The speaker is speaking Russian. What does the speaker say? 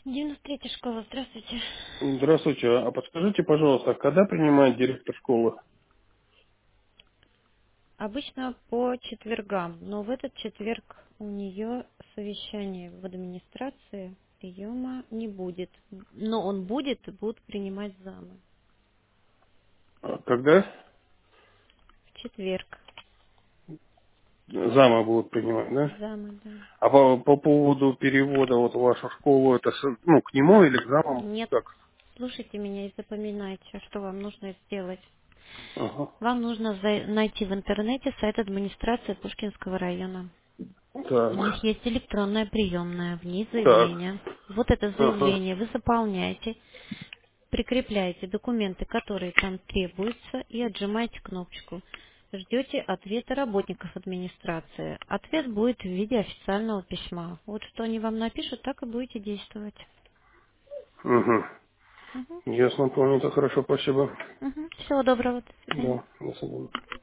93-я школа, здравствуйте. Здравствуйте. А подскажите, пожалуйста, когда принимает директор школы? Обычно по четвергам, но в этот четверг у нее совещание в администрации, приема не будет. Но он будет, и будут принимать замы. Когда В четверг. замы будут принимать, да? Замы, да. А по поводу перевода вот в вашу школу, это ну, к нему или к замам? Нет, Как? слушайте меня и запоминайте, что вам нужно сделать. Ага. Вам нужно найти в интернете сайт администрации Пушкинского района. У них Так. есть электронная приемная, в ней Так. заявление. Вот это Ага. заявление вы заполняете, прикрепляете документы, которые там требуются, и отжимаете кнопочку. Ждете ответа работников администрации. Ответ будет в виде официального письма. Вот что они вам напишут, так и будете действовать. Угу. Мгм. Ясно, понял, это хорошо, спасибо. Мгм. Всего доброго, до свидания. Да, до свидания.